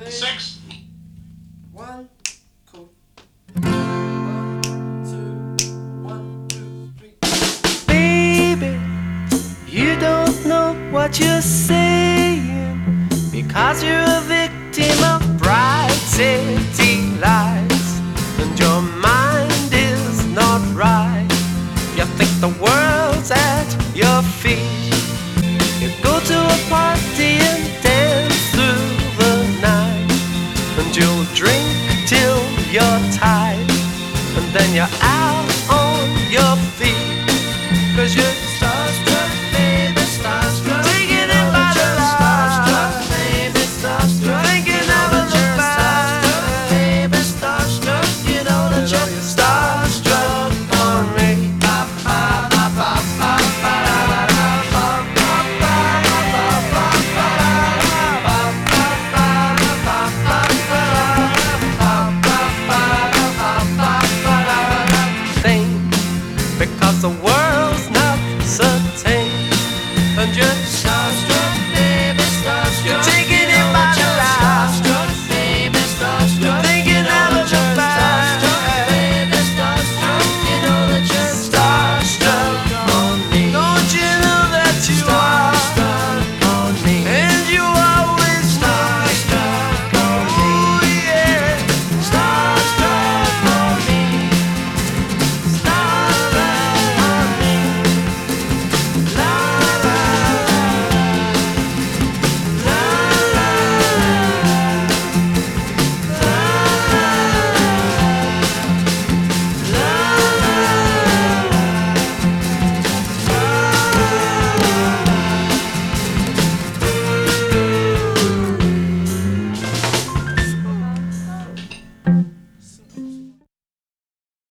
Six. One, cool. 1, 2, 1, 2, 3. Baby, you don't know what you're saying because you're a victim of bright city lights, and your mind is not right. You think the world's at your feet. You go to a party and dance through the night, and you'll drink till you're tired, and then you're out on your feet.